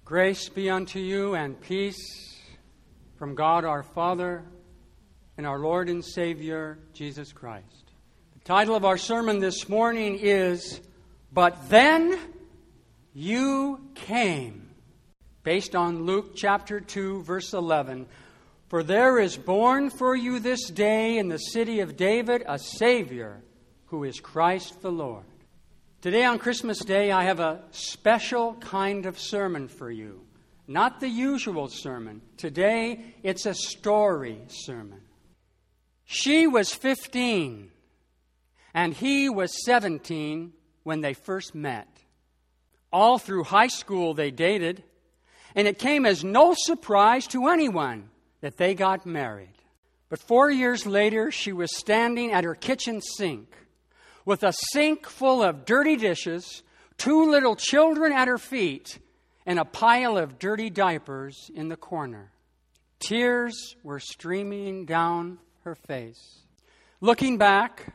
Grace be unto you and peace from God our Father and our Lord and Savior, Jesus Christ. The title of our sermon this morning is, But Then You Came, based on Luke chapter 2, verse 11. For there is born for you this day in the city of David a Savior, who is Christ the Lord. Today on Christmas Day, I have a special kind of sermon for you. Not the usual sermon. Today, it's a story sermon. She was 15, and he was 17 when they first met. All through high school, they dated, and it came as no surprise to anyone that they got married. But 4 years later, she was standing at her kitchen sink with a sink full of dirty dishes, 2 little children at her feet, and a pile of dirty diapers in the corner. Tears were streaming down her face. Looking back,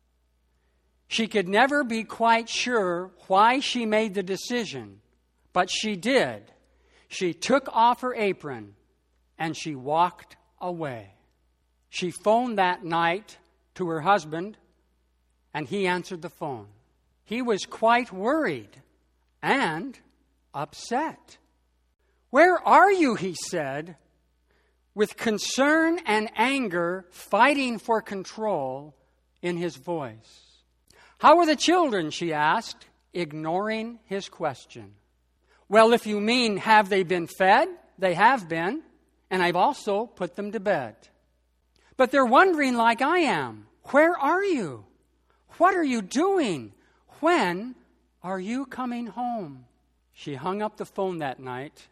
she could never be quite sure why she made the decision, but she did. She took off her apron and she walked away. She phoned that night to her husband, and he answered the phone. He was quite worried and upset. "Where are you?" he said, with concern and anger fighting for control in his voice. "How are the children?" she asked, ignoring his question. "Well, if you mean have they been fed, they have been, and I've also put them to bed. But they're wondering like I am. Where are you? What are you doing? When are you coming home?" She hung up the phone that night,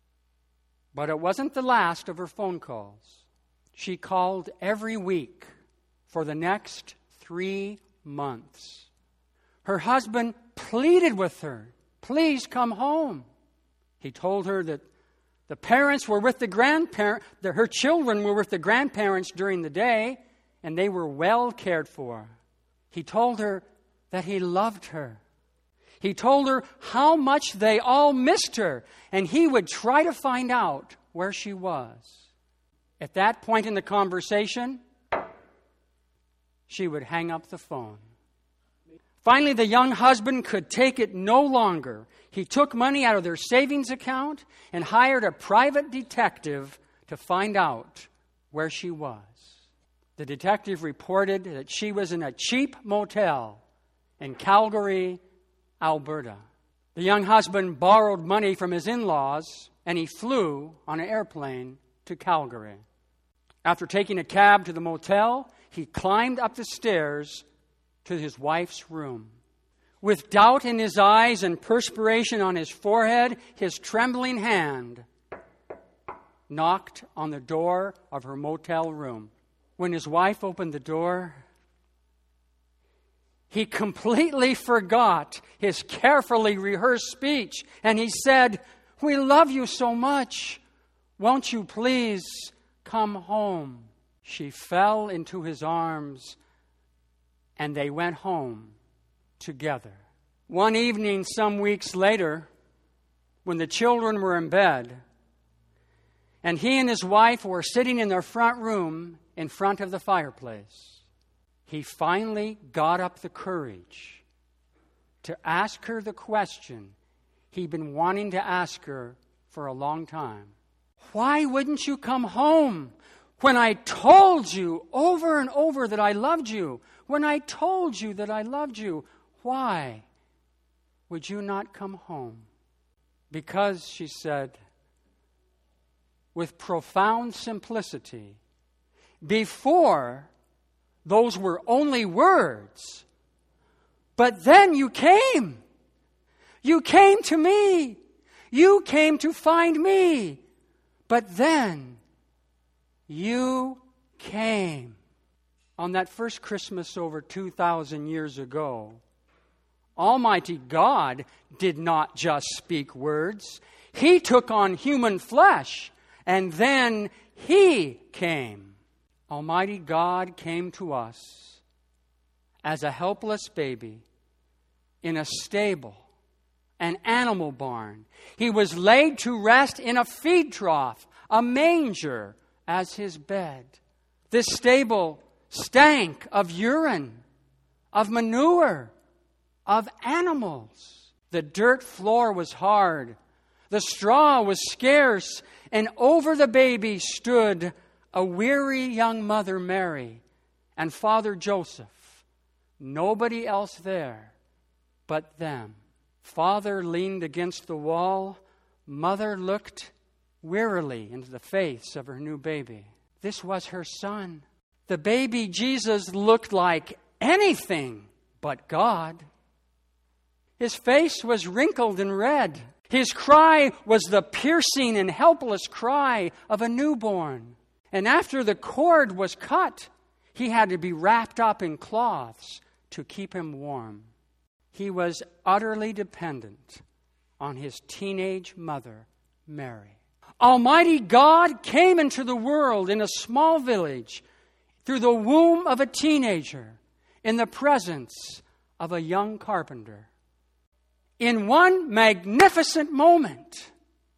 but it wasn't the last of her phone calls. She called every week for the next 3 months. Her husband pleaded with her, "Please come home." He told her that the parents were with the grandparents, her children were with the grandparents during the day, and they were well cared for. He told her that he loved her. He told her how much they all missed her, and he would try to find out where she was. At that point in the conversation, she would hang up the phone. Finally, the young husband could take it no longer. He took money out of their savings account and hired a private detective to find out where she was. The detective reported that she was in a cheap motel in Calgary, Alberta. The young husband borrowed money from his in-laws, and he flew on an airplane to Calgary. After taking a cab to the motel, he climbed up the stairs to his wife's room. With doubt in his eyes and perspiration on his forehead, his trembling hand knocked on the door of her motel room. When his wife opened the door, he completely forgot his carefully rehearsed speech, and he said, "We love you so much. Won't you please come home?" She fell into his arms, and they went home together. One evening, some weeks later, when the children were in bed, and he and his wife were sitting in their front room in front of the fireplace, he finally got up the courage to ask her the question he'd been wanting to ask her for a long time. "Why wouldn't you come home when I told you over and over that I loved you? When I told you that I loved you, why would you not come home?" "Because," she said, with profound simplicity, "before, those were only words. But then you came. You came to me. You came to find me. But then you came." On that first Christmas over 2,000 years ago, Almighty God did not just speak words. He took on human flesh, and then He came. Almighty God came to us as a helpless baby in a stable an animal barn. He was laid to rest in a feed trough, a manger, as his bed. This stable stank of urine, of manure, of animals. The dirt floor was hard. The straw was scarce, and over the baby stood a weary young mother, Mary, and Father Joseph. Nobody else there but them. Father leaned against the wall. Mother looked wearily into the face of her new baby. This was her son. The baby Jesus looked like anything but God. His face was wrinkled and red. His cry was the piercing and helpless cry of a newborn. And after the cord was cut, he had to be wrapped up in cloths to keep him warm. He was utterly dependent on his teenage mother, Mary. Almighty God came into the world in a small village through the womb of a teenager in the presence of a young carpenter. In one magnificent moment,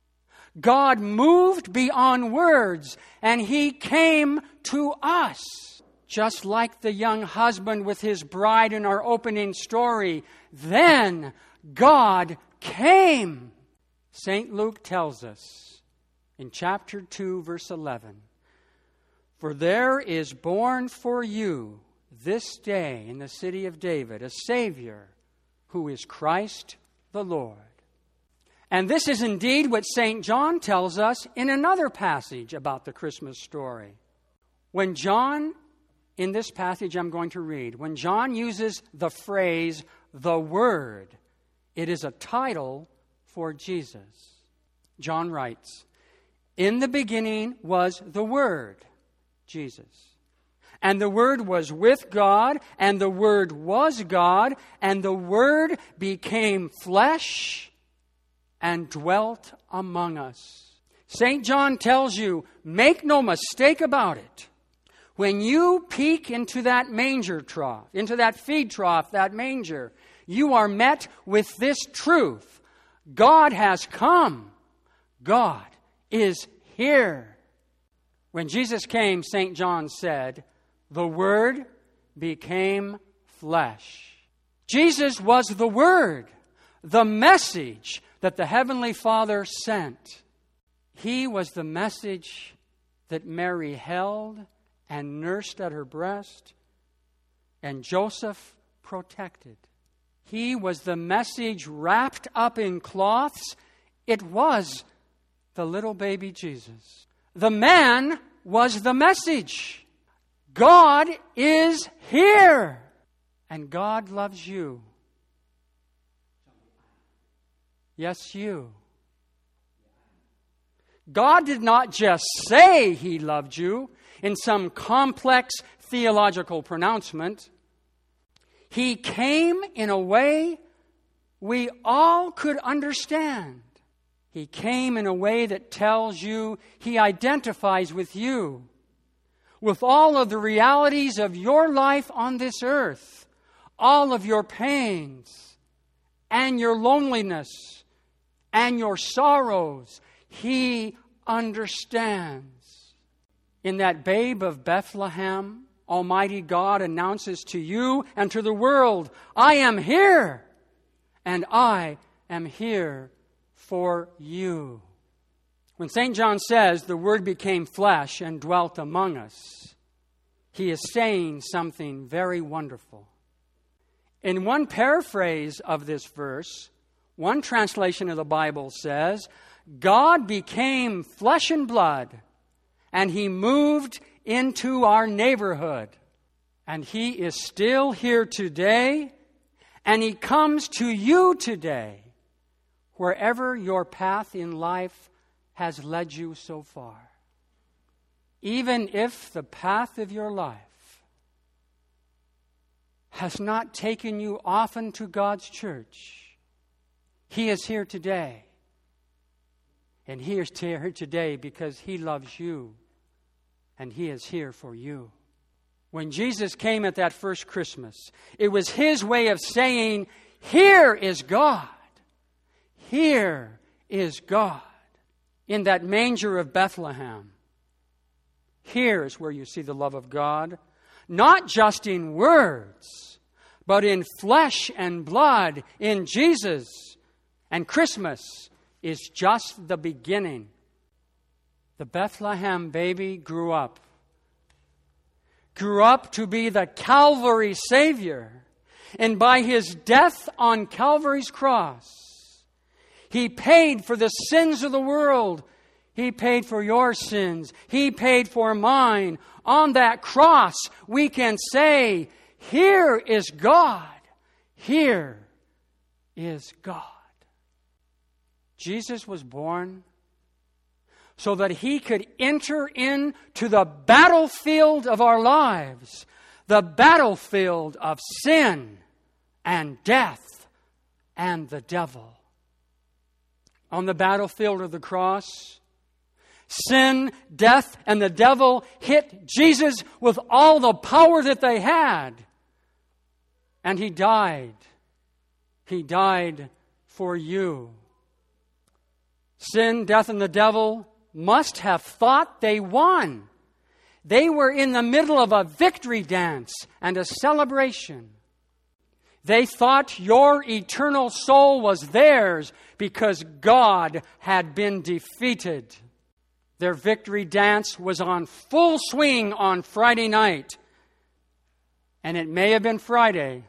God moved beyond words and He came to us. Just like the young husband with his bride in our opening story, then God came. St. Luke tells us in chapter 2, verse 11, "For there is born for you this day in the city of David a Savior, who is Christ the Lord." And this is indeed what St. John tells us in another passage about the Christmas story. When John, in this passage I'm going to read, when John uses the phrase, "the Word," it is a title for Jesus. John writes, "In the beginning was the Word," Jesus. "And the Word was with God, and the Word was God, and the Word became flesh and dwelt among us." St. John tells you, make no mistake about it. When you peek into that manger trough, into that feed trough, that manger, you are met with this truth. God has come. God is here. When Jesus came, St. John said, the Word became flesh. Jesus was the Word, the message that the Heavenly Father sent. He was the message that Mary held and nursed at her breast, and Joseph protected. He was the message wrapped up in cloths. It was the little baby Jesus. The man was the message. God is here, and God loves you. Yes, you. God did not just say He loved you in some complex theological pronouncement. He came in a way we all could understand. He came in a way that tells you He identifies with you, with all of the realities of your life on this earth, all of your pains and your loneliness and your sorrows. He understands. In that babe of Bethlehem, Almighty God announces to you and to the world, I am here, and I am here for you. When St. John says the Word became flesh and dwelt among us, he is saying something very wonderful. In one paraphrase of this verse, one translation of the Bible says, God became flesh and blood, and He moved into our neighborhood. And He is still here today, and He comes to you today, wherever your path in life has led you so far. Even if the path of your life has not taken you often to God's church, He is here today. And He is here today because He loves you, and He is here for you. When Jesus came at that first Christmas, it was His way of saying, here is God. here is God in that manger of Bethlehem. Here's where you see the love of God, not just in words, but in flesh and blood, in Jesus. And Christmas is just the beginning. The Bethlehem baby grew up to be the Calvary Savior. And by His death on Calvary's cross, He paid for the sins of the world. He paid for your sins. He paid for mine. On that cross, we can say, here is God. Here is God. Jesus was born so that He could enter into the battlefield of our lives, the battlefield of sin and death and the devil. On the battlefield of the cross, sin, death, and the devil hit Jesus with all the power that they had. And He died. He died for you. Sin, death, and the devil must have thought they won. They were in the middle of a victory dance and a celebration. They thought your eternal soul was theirs because God had been defeated. Their victory dance was on full swing on Friday night. And it may have been Friday,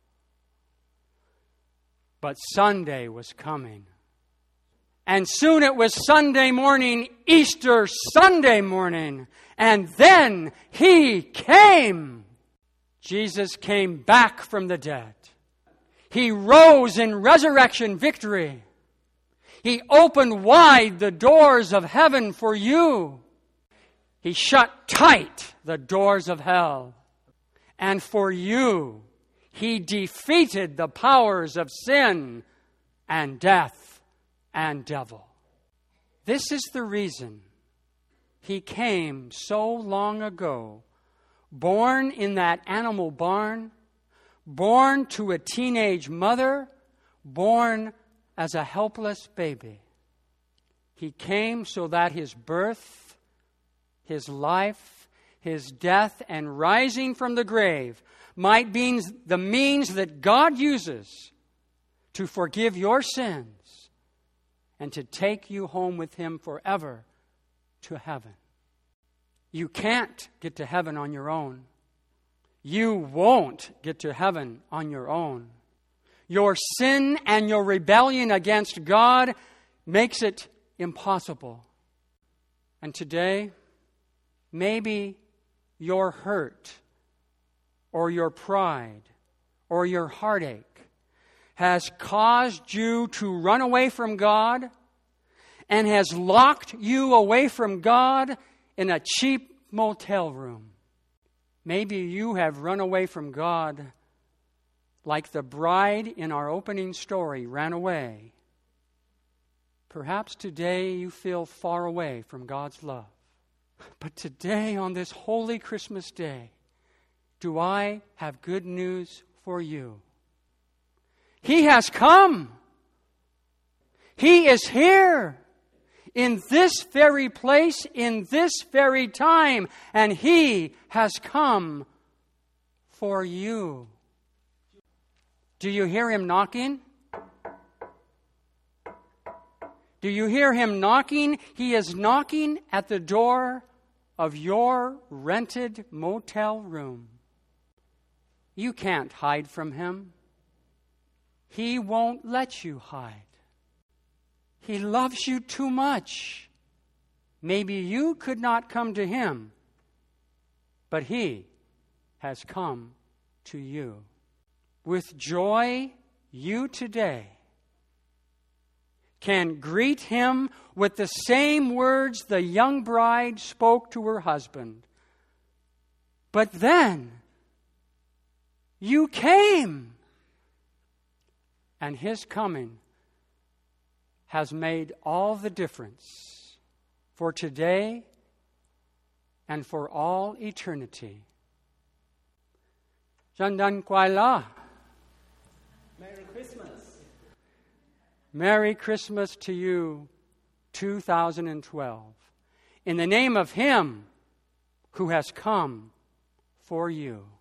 but Sunday was coming. And soon it was Sunday morning, Easter Sunday morning. And then He came. Jesus came back from the dead. He rose in resurrection victory. He opened wide the doors of heaven for you. He shut tight the doors of hell. And for you, He defeated the powers of sin and death and devil. This is the reason He came so long ago, born in that animal barn, born to a teenage mother, born as a helpless baby. He came so that His birth, His life, His death, and rising from the grave might be the means that God uses to forgive your sins and to take you home with Him forever to heaven. You can't get to heaven on your own. You won't get to heaven on your own. Your sin and your rebellion against God makes it impossible. And today, maybe your hurt or your pride or your heartache has caused you to run away from God and has locked you away from God in a cheap motel room. Maybe you have run away from God like the bride in our opening story ran away. Perhaps today you feel far away from God's love. But today, on this holy Christmas day, do I have good news for you. He has come. He is here in this very place, in this very time, and He has come for you. Do you hear Him knocking? Do you hear Him knocking? He is knocking at the door of your rented motel room. You can't hide from Him. He won't let you hide. He loves you too much. Maybe you could not come to Him, but He has come to you. With joy, you today can greet Him with the same words the young bride spoke to her husband. But then, you came, and His coming has made all the difference for today and for all eternity. Jandan Kwaila. Merry Christmas. Merry Christmas to you, 2012. In the name of Him who has come for you.